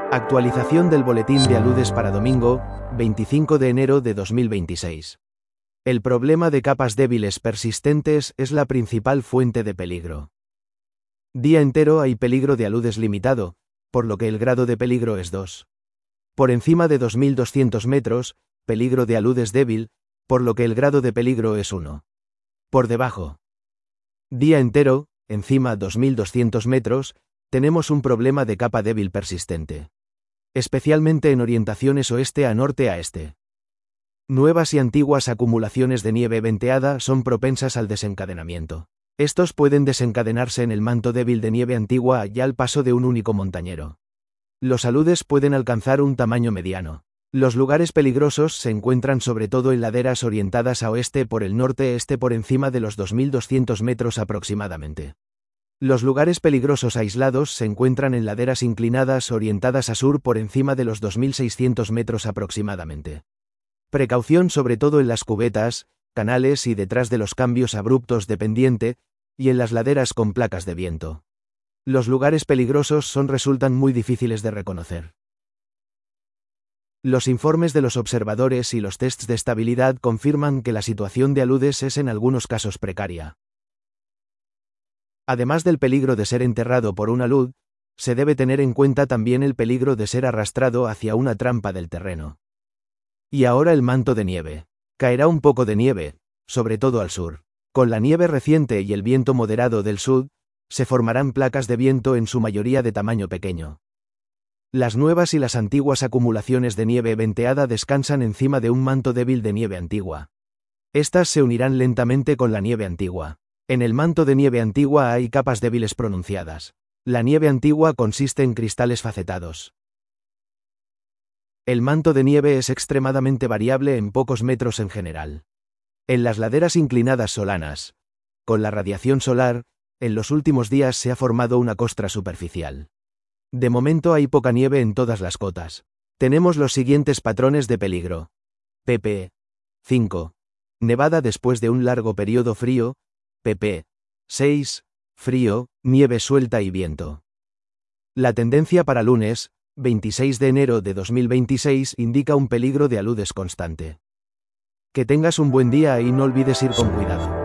Actualización del boletín de aludes para domingo, 25 de enero de 2026. El problema de capas débiles persistentes es la principal fuente de peligro. Día entero hay peligro de aludes limitado, por lo que el grado de peligro es 2. Por encima de 2200 metros, peligro de aludes débil, por lo que el grado de peligro es 1. Por debajo. Día entero, encima 2200 metros, tenemos un problema de capa débil persistente. Especialmente en orientaciones oeste a norte a este. Nuevas y antiguas acumulaciones de nieve venteada son propensas al desencadenamiento. Estos pueden desencadenarse en el manto débil de nieve antigua y al paso de un único montañero. Los aludes pueden alcanzar un tamaño mediano. Los lugares peligrosos se encuentran sobre todo en laderas orientadas a oeste por el norte-este por encima de los 2200 metros aproximadamente. Los lugares peligrosos aislados se encuentran en laderas inclinadas orientadas a sur por encima de los 2600 metros aproximadamente. Precaución sobre todo en las cubetas, canales y detrás de los cambios abruptos de pendiente, y en las laderas con placas de viento. Los lugares peligrosos resultan muy difíciles de reconocer. Los informes de los observadores y los tests de estabilidad confirman que la situación de aludes es en algunos casos precaria. Además del peligro de ser enterrado por un alud, se debe tener en cuenta también el peligro de ser arrastrado hacia una trampa del terreno. Y ahora el manto de nieve. Caerá un poco de nieve, sobre todo al sur. Con la nieve reciente y el viento moderado del sur, se formarán placas de viento en su mayoría de tamaño pequeño. Las nuevas y las antiguas acumulaciones de nieve venteada descansan encima de un manto débil de nieve antigua. Estas se unirán lentamente con la nieve antigua. En el manto de nieve antigua hay capas débiles pronunciadas. La nieve antigua consiste en cristales facetados. El manto de nieve es extremadamente variable en pocos metros en general. En las laderas inclinadas solanas, con la radiación solar, en los últimos días se ha formado una costra superficial. De momento hay poca nieve en todas las cotas. Tenemos los siguientes patrones de peligro. pp. 5. Nevada después de un largo periodo frío. pp. 6. Frío, nieve suelta y viento. La tendencia para lunes, 26 de enero de 2026 indica un peligro de aludes constante. Que tengas un buen día y no olvides ir con cuidado.